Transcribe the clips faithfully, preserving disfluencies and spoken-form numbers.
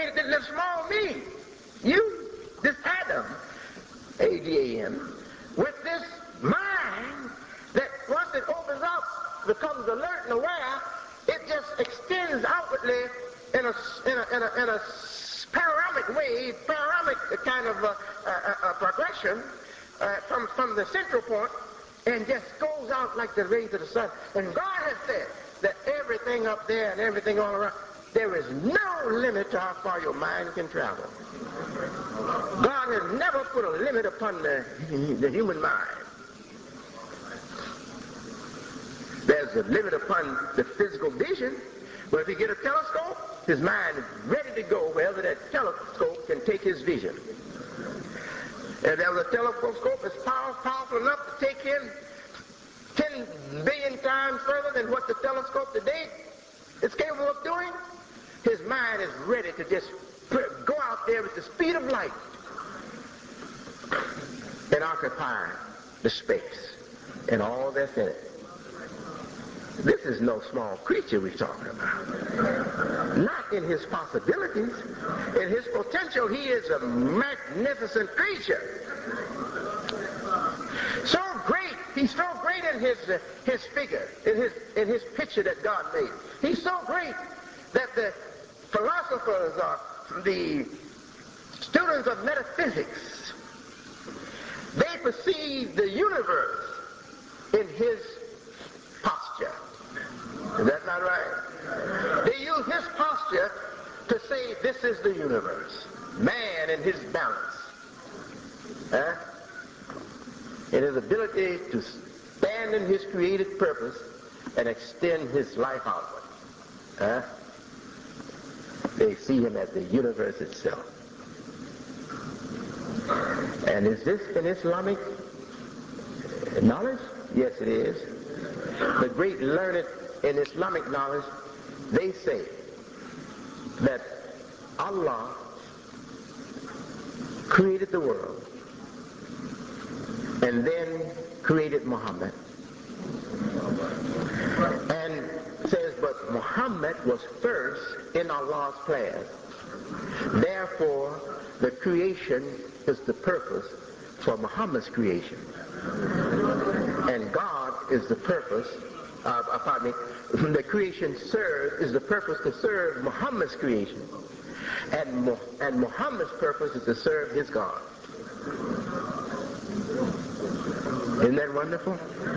created this little small me. You, this Adam, A D A M, with this mind that once it opens up, becomes alert and aware, it just extends outwardly in a, in a, in a, in a panoramic way, panoramic kind of uh, uh, uh, progression uh, from, from the central point, and just goes out like the rays of the sun. And God has said that everything up there and everything all around, there is no limit to how far your mind can travel. God has never put a limit upon the, the human mind. There's a limit upon the physical vision, but if you get a telescope, his mind is ready to go wherever that telescope can take his vision. If there was a telescope that's powerful, powerful enough to take in ten billion times further than what the telescope today is capable of doing, his mind is ready to just put, go out there with the speed of light and occupy the space and all that's in it. This is no small creature we're talking about. Not in his possibilities. In his potential, he is a magnificent creature. So great. He's so great in his uh, his figure, in his in his picture that God made. He's so great that the philosophers or the students of metaphysics, they perceive the universe in his posture. Is that not right? They use his posture to say this is the universe. Man in his balance. Huh? In his ability to stand in his created purpose and extend his life outward. Huh? They see him as the universe itself. And is this an Islamic knowledge? Yes, it is. The great learned in Islamic knowledge, they say that Allah created the world and then created Muhammad. And says, but Muhammad was first in Allah's plans. Therefore, the creation is the purpose for Muhammad's creation. And God is the purpose, uh, pardon me, the creation serves, is the purpose to serve Muhammad's creation. And, Mu- and Muhammad's purpose is to serve his God. Isn't that wonderful?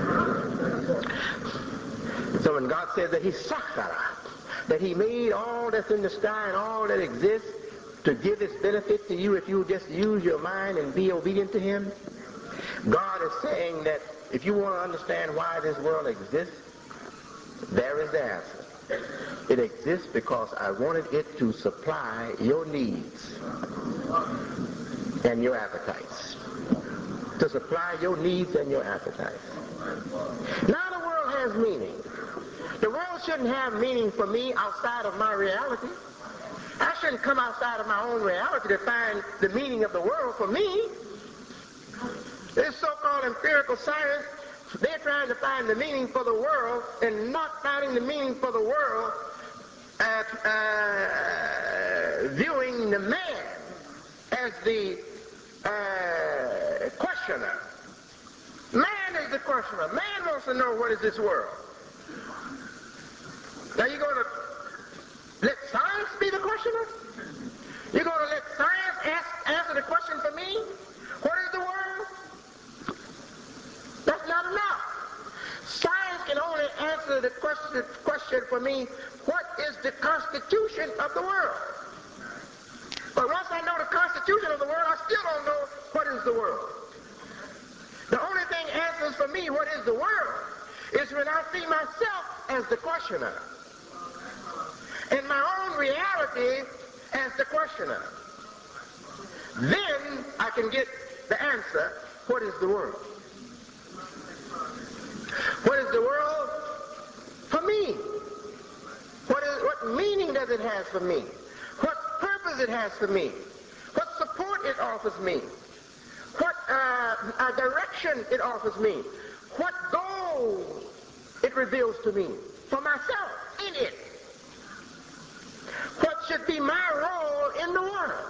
So when God says that he sakhara, that he made all that's in the sky and all that exists to give its benefit to you if you just use your mind and be obedient to him, God is saying that if you want to understand why this world exists, there is the answer. It exists because I wanted it to supply your needs and your appetites. To supply your needs and your appetites. Now the world has meaning. The world shouldn't have meaning for me outside of my reality. I shouldn't come outside of my own reality to find the meaning of the world for me. This so-called empirical science, they're trying to find the meaning for the world and not finding the meaning for the world at uh, viewing the man as the uh, questioner. Man is the questioner. Man wants to know what is this world. Now you're going to let science be the questioner? You're going to let science ask, answer the question for me? What is the world? That's not enough. Science can only answer the question, question for me, what is the constitution of the world? But once I know the constitution of the world, I still don't know what is the world. The only thing answers for me what is the world is when I see myself as the questioner. In my own reality as the questioner. Then I can get the answer, what is the world? What is the world for me? What is, what meaning does it have for me? What purpose it has for me? What support it offers me? What uh, uh, direction it offers me? What goal it reveals to me for myself in it? What should be my role in the world?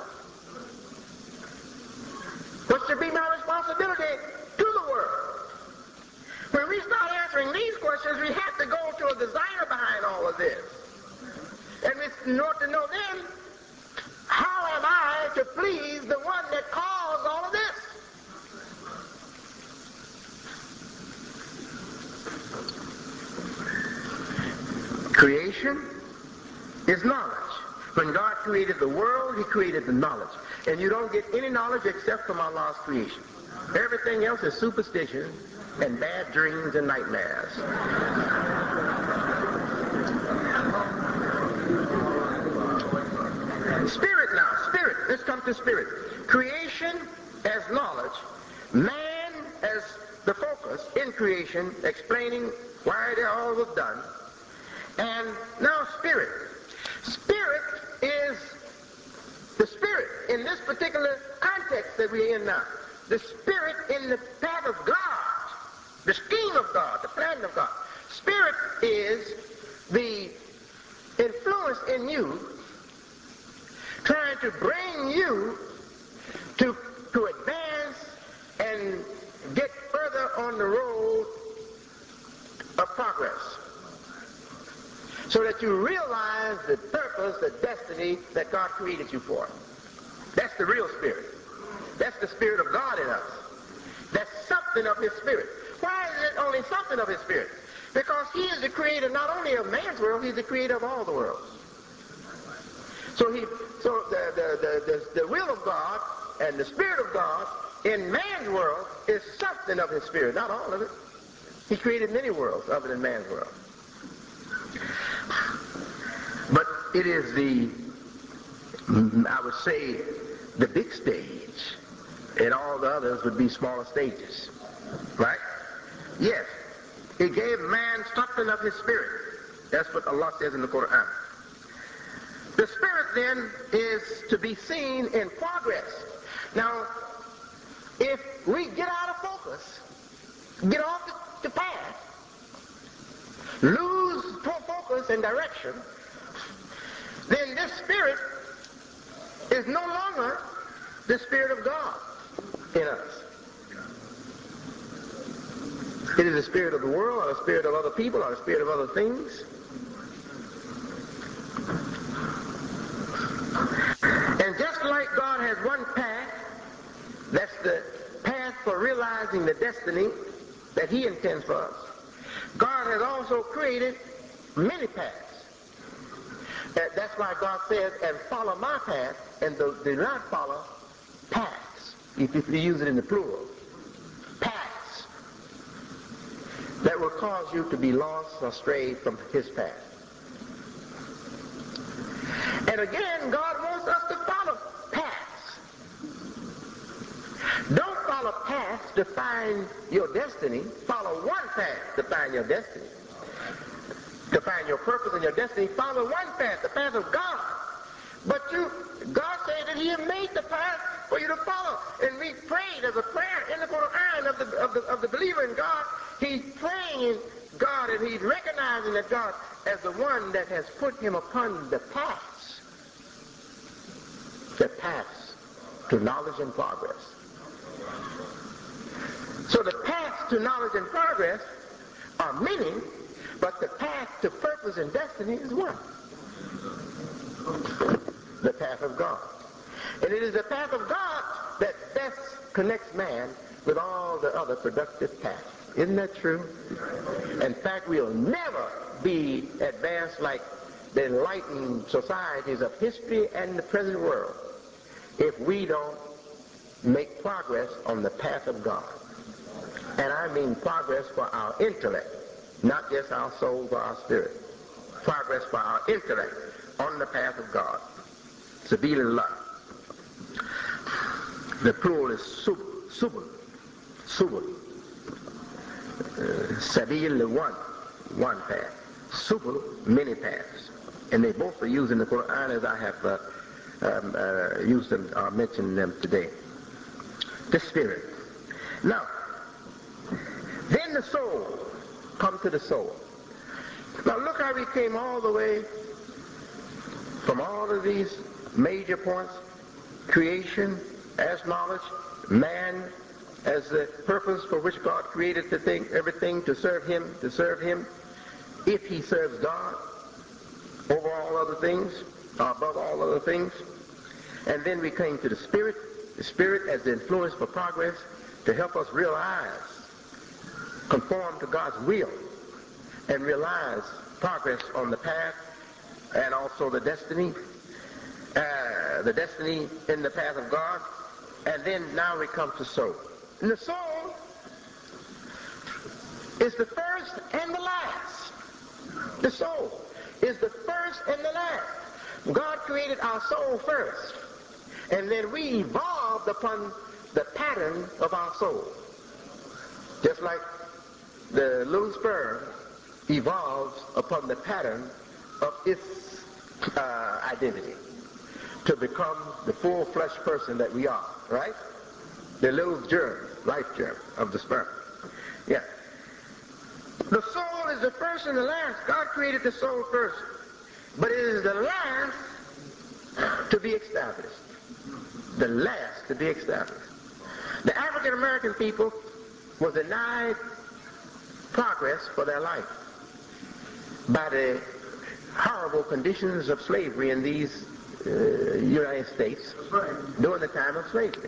What should be my responsibility to the world? When we start answering these questions, we have to go to a designer behind all of this. And we want to know then, how am I to please the one that caused all of this? Creation is knowledge. When God created the world, he created the knowledge. And you don't get any knowledge except from Allah's creation. Everything else is superstition and bad dreams and nightmares. Spirit now, spirit. Let's come to spirit. Creation as knowledge. Man as the focus in creation, explaining why it all was done. And now spirit. Spirit is the spirit in this particular context that we're in now. The spirit in the path of God, the scheme of God, the plan of God. Spirit is the influence in you trying to bring you to, to advance and get further on the road of progress, so that you realize the purpose, the destiny that God created you for. That's the real spirit. That's the spirit of God in us. That's something of his spirit. Why is it only something of his spirit? Because he is the creator not only of man's world, he's the creator of all the worlds. So he, so the, the, the, the, the will of God and the spirit of God in man's world is something of his spirit, not all of it. He created many worlds other than man's world. But it is the, I would say, the big stage, and all the others would be smaller stages. Right? Yes. He gave man something of his spirit. That's what Allah says in the Quran. The spirit then is to be seen in progress. Now, if we get out of focus, get off the, the path, lose focus and direction, then this spirit is no longer the spirit of God in us. It is the spirit of the world, or the spirit of other people, or the spirit of other things. And just like God has one path, that's the path for realizing the destiny that he intends for us, God has also created many paths. That's why God says, and follow my path, and do not follow paths, if you use it in the plural. Paths that will cause you to be lost or strayed from his path. And again, God wants us to follow paths. Don't follow paths to find your destiny. Follow one path to find your destiny. To find your purpose and your destiny, follow one path, the path of God. But you, God said that he had made the path for you to follow. And we prayed as a prayer in the Quran of the, of the, of the believer in God. He's praying in God, and he's recognizing that God as the one that has put him upon the paths. The paths to knowledge and progress. So the paths to knowledge and progress are many, but the path to purpose and destiny is one. The path of God. And it is the path of God that best connects man with all the other productive paths. Isn't that true? In fact, we'll never be advanced like the enlightened societies of history and the present world if we don't make progress on the path of God. And I mean progress for our intellect, not just our soul or our spirit. Progress for our intellect on the path of God. Sabilillah. The plural is sub, subul, subul. Uh, Sabil, one, one path. Subul, many paths. And they both are used in the Quran as I have uh, um, uh, used them, or mentioned them today. The spirit. Now, then the soul. Come to the soul. Now look how we came all the way from all of these major points: creation as knowledge, man as the purpose for which God created the thing, everything to serve him, to serve him. If he serves God over all other things, or above all other things. And then we came to the Spirit, the Spirit as the influence for progress to help us realize, conform to God's will, and realize progress on the path and also the destiny, uh, the destiny in the path of God. And then now we come to soul. And the soul is the first and the last. The soul is the first and the last. God created our soul first, and then we evolved upon the pattern of our soul. Just like the little sperm evolves upon the pattern of its uh, identity to become the full-fledged person that we are, right? The little germ, life germ of the sperm. Yeah. The soul is the first and the last. God created the soul first, but it is the last to be established. The last to be established. The African American people were denied progress for their life by the horrible conditions of slavery in these uh, United States during the time of slavery.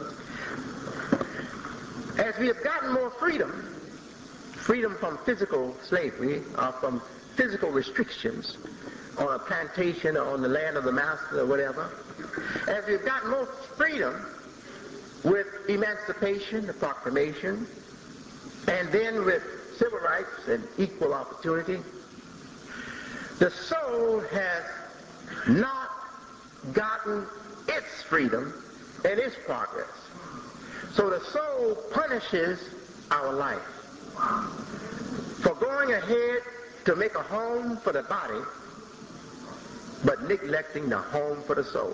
As we have gotten more freedom, freedom from physical slavery or from physical restrictions on a plantation or on the land of the master or whatever, as we've gotten more freedom with emancipation, the proclamation, and then with civil rights and equal opportunity, the soul has not gotten its freedom and its progress. So the soul punishes our life for going ahead to make a home for the body, but neglecting the home for the soul.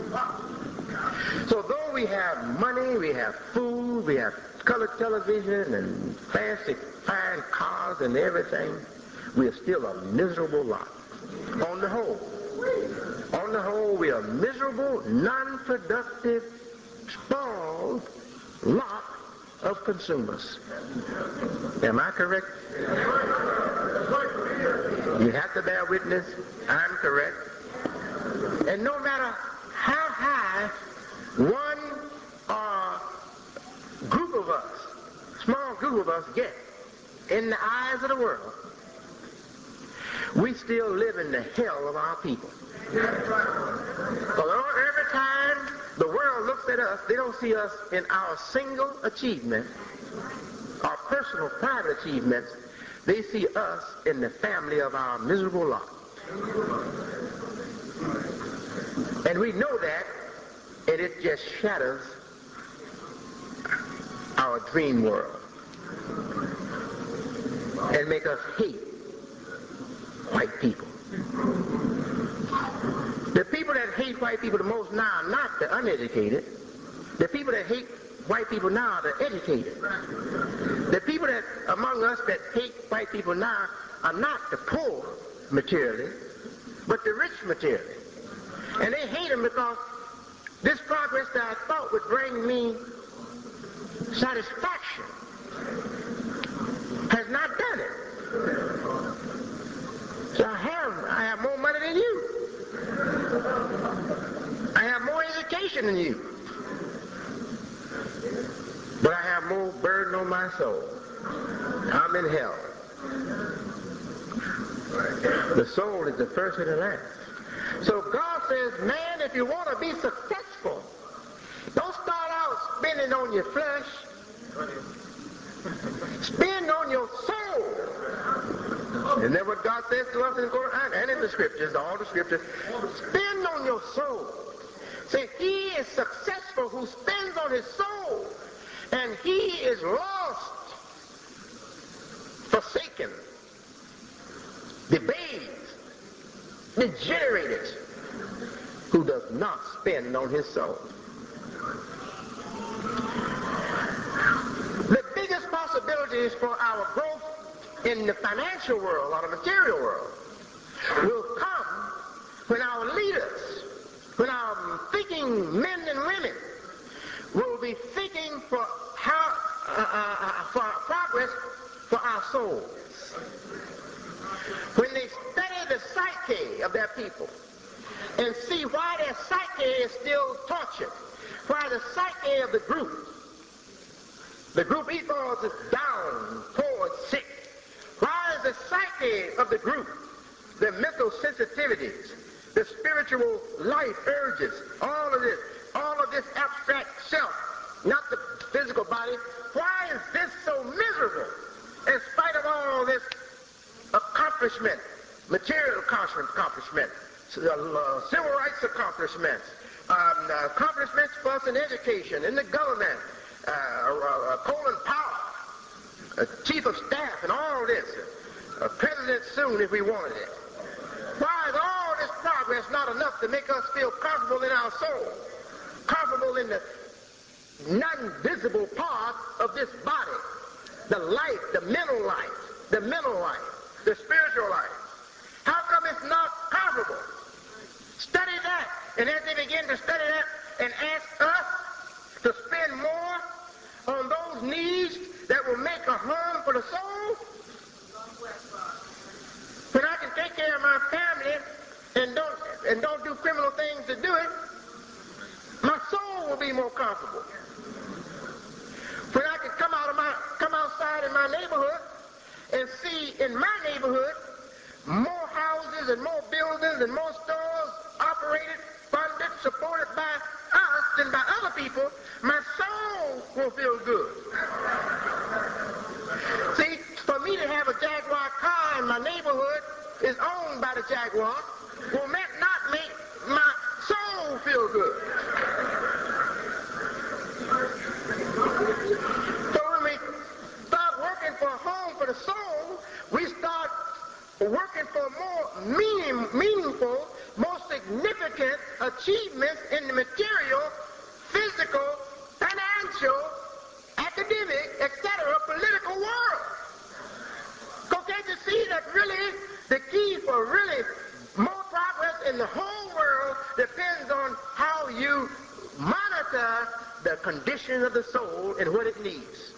So though we have money, we have food, we have color television and fancy fine cars and everything, we are still a miserable lot. On the whole, on the whole, we are miserable, non-productive, spoiled lot of consumers. Am I correct? You have to bear witness. I'm correct. And no matter how high one uh, group of us, small group of us get in the eyes of the world, we still live in the hell of our people. Although every time the world looks at us, they don't see us in our single achievement, our personal private achievements. They see us in the family of our miserable lot. And we know that, and it just shatters our dream world and make us hate white people. The people that hate white people the most now are not the uneducated. The people that hate white people now are the educated. The people that among us that hate white people now are not the poor materially, but the rich materially. And they hate them because this progress that I thought would bring me satisfaction has not done it. So I have, I have more money than you. I have more education than you. But I have more burden on my soul. I'm in hell. The soul is the first and the last. So God says, man, if you want to be successful, don't start out spending on your flesh. Spend on your soul. Isn't that what God says to us in the Quran and in the scriptures, all the scriptures? Spend on your soul. Say, he is successful who spends on his soul, and he is lost, forsaken, debased, degenerated, who does not spend on his soul. The biggest possibilities for our growth in the financial world or the material world will come when our leaders, when our souls. When they study the psyche of their people and see why their psyche is still tortured, why the psyche of the group, the group ethos is down, poor, and sick. Why is the psyche of the group, their mental sensitivities, the spiritual life urges, all of this, all of this abstract self, not the physical body, why is this so miserable in spite of all this accomplishment, material accomplishment, uh, civil rights accomplishments, um, uh, accomplishments for us in education, in the government, uh, uh, Colin Powell, uh, chief of staff, and all this, uh, president soon if we wanted it. Why is all this progress not enough to make us feel comfortable in our soul, comfortable in the non-visible part of this body, the life, the mental life, the mental life, the spiritual life? How come it's not comfortable? Study that, and as they begin to study that and ask us to spend more on those needs that will make a home for the soul, when I can take care of my family and don't and don't do criminal things to do it, my soul will be more comfortable. When I can come out of my come outside in my neighborhood and see in my neighborhood more houses and more buildings and more stores operated, funded, supported by us than by other people, my soul will feel good. See, for me to have a Jaguar car in my neighborhood is owned by the Jaguar will not make my soul feel good. So when we start working for a home for the soul, we start working for more meaning, meaningful, more significant achievements in the material, physical, financial, academic, et cetera, political world. Because can't you see that really the key for really more progress in the whole world depends on how you monitor the condition of the soul and what it needs.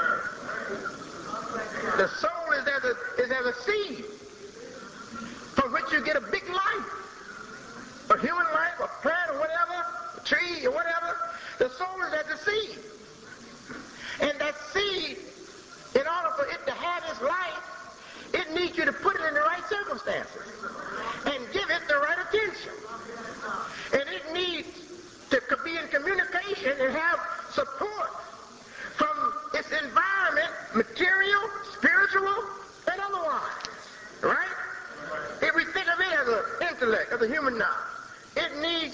The soul is as a, is as a seed from which you get a big life, a human life, a plant or whatever, a tree or whatever. The soul is as a seed. And that seed, in order for it to have its life, it needs you to put it in the right circumstances and give it the right attention. And it needs to be in communication and have support from its environment, material, spiritual, and otherwise. Right? If we think of it as an intellect, as a human now, it needs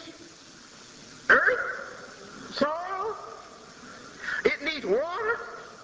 earth, soil, it needs water,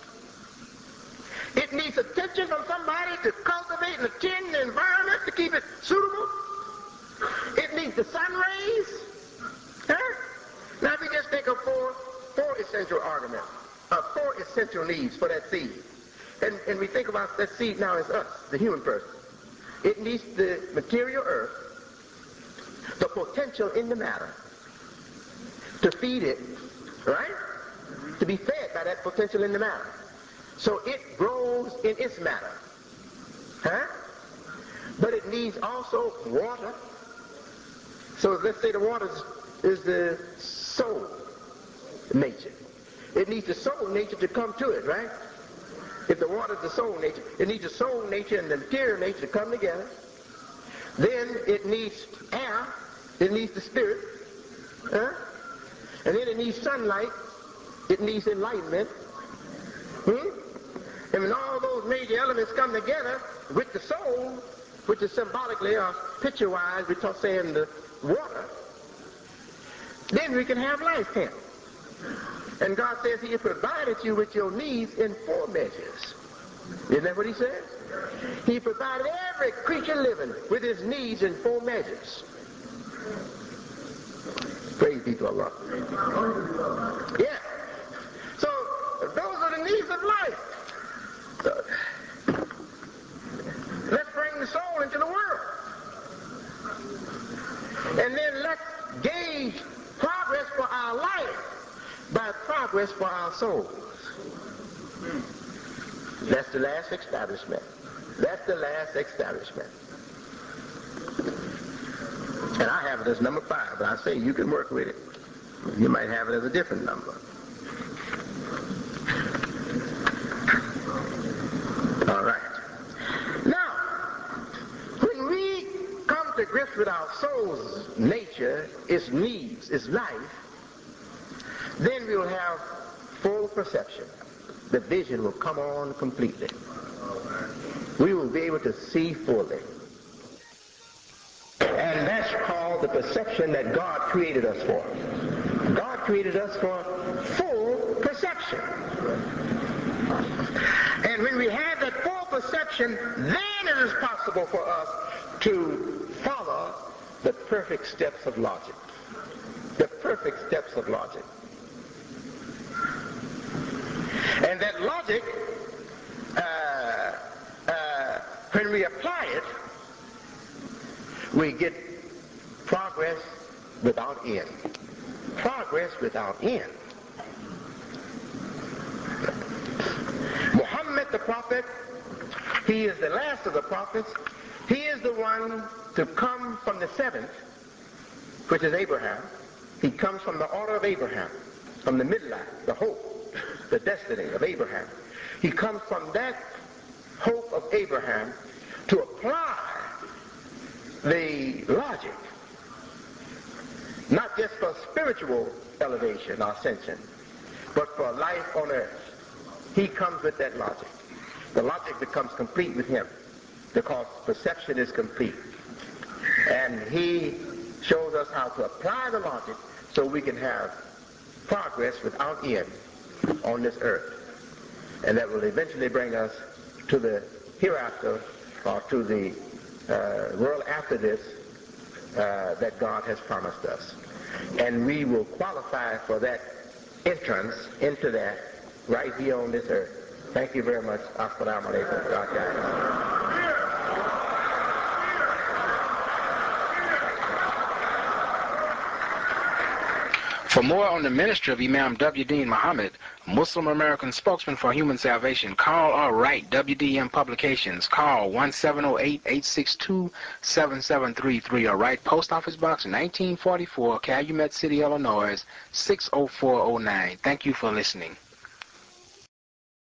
it needs attention from somebody to cultivate and attend the environment to keep it suitable. It needs the sun rays. Huh? Now if we just think of four, four essential arguments, uh, four essential needs for that seed. And, and we think about that seed now as us, the human person. It needs the material earth, the potential in the matter, to feed it, right? To be fed by that potential in the matter. So it grows in its matter. Huh? But it needs also water. So let's say the water is the soul nature. It needs the soul nature to come to it, right? If the water is the soul nature, it needs the soul nature and the material nature to come together. Then it needs air. It needs the spirit. Huh? And then it needs sunlight. It needs enlightenment. Hmm? And when all those major elements come together with the soul, which is symbolically or picture-wise, we're talking saying the water, then we can have life, can't we? And God says He has provided you with your needs in four measures. Isn't that what He says? He provided every creature living with his needs in four measures. Praise be to Allah. Yeah. So those are the needs of life. So, let's bring the soul into the world. And then let's gauge progress for our life by progress for our souls. That's the last establishment. That's the last establishment. And I have it as number five, but I say you can work with it. You might have it as a different number. All right. Now, when we come to grips with our soul's nature, its needs, its life, then we will have full perception. The vision will come on completely. We will be able to see fully. And that's called the perception that God created us for. God created us for full perception. And when we have that full perception, then it is possible for us to follow the perfect steps of logic. The perfect steps of logic. And that logic, uh, uh, when we apply it, we get progress without end. Progress without end. Muhammad the prophet, he is the last of the prophets. He is the one to come from the seventh, which is Abraham. He comes from the order of Abraham, from the midlife, the hope, the destiny of Abraham. He comes from that hope of Abraham to apply the logic, not just for spiritual elevation or ascension, but for life on earth. He comes with that logic. The logic becomes complete with him because perception is complete. And he shows us how to apply the logic so we can have progress without end on this earth. And that will eventually bring us to the hereafter, or to the uh, world after this uh, that God has promised us. And we will qualify for that entrance into that right here on this earth. Thank you very much. Assalamu alaikum. God guide. For more on the ministry of Imam W D Muhammad, Muslim American spokesman for human salvation, call or write W D M Publications. Call one seven zero eight, eight six two, seven seven three three or write Post Office Box nineteen forty-four, Calumet City, Illinois six oh four oh nine. Thank you for listening.